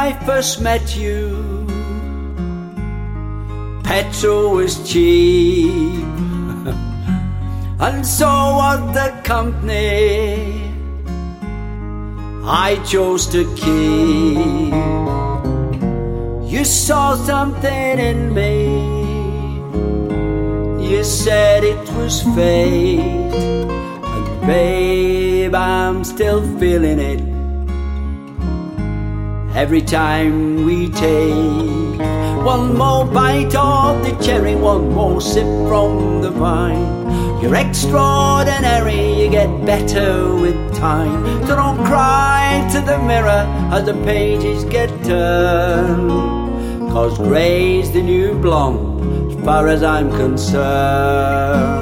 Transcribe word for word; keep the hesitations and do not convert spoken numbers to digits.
I first met you, petrol was cheap, and so was the company I chose to keep. You saw something in me, you said it was fate, and babe, I'm still feeling it every time we take one more bite of the cherry, one more sip from the vine. You're extraordinary, you get better with time. So don't cry to the mirror as the pages get turned, 'cause grey's the new blonde as far as I'm concerned.